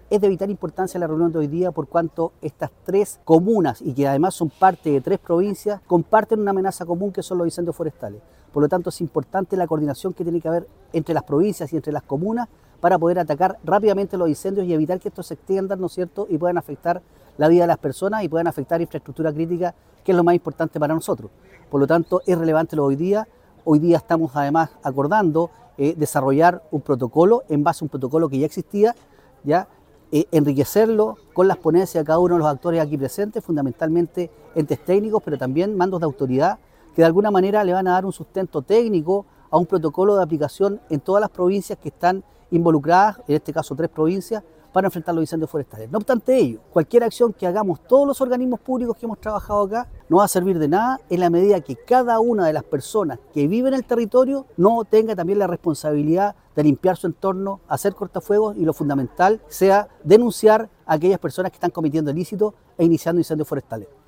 Es de vital importancia la reunión de hoy día por cuanto estas 3 comunas, y que además son parte de 3 provincias, comparten una amenaza común que son los incendios forestales. Por lo tanto, es importante la coordinación que tiene que haber entre las provincias y entre las comunas para poder atacar rápidamente los incendios y evitar que estos se extiendan, ¿no es cierto?, y puedan afectar la vida de las personas y puedan afectar infraestructura crítica, que es lo más importante para nosotros. Por lo tanto, es relevante lo de hoy día. Hoy día estamos además acordando desarrollar un protocolo en base a un protocolo que ya existía, ¿ya? Enriquecerlo con las ponencias de cada uno de los actores aquí presentes, fundamentalmente entes técnicos, pero también mandos de autoridad, que de alguna manera le van a dar un sustento técnico a un protocolo de aplicación en todas las provincias que están involucradas, en este caso 3 provincias, para enfrentar los incendios forestales. No obstante ello, cualquier acción que hagamos todos los organismos públicos que hemos trabajado acá no va a servir de nada en la medida que cada una de las personas que vive en el territorio no tenga también la responsabilidad de limpiar su entorno, hacer cortafuegos y lo fundamental sea denunciar a aquellas personas que están cometiendo ilícitos e iniciando incendios forestales.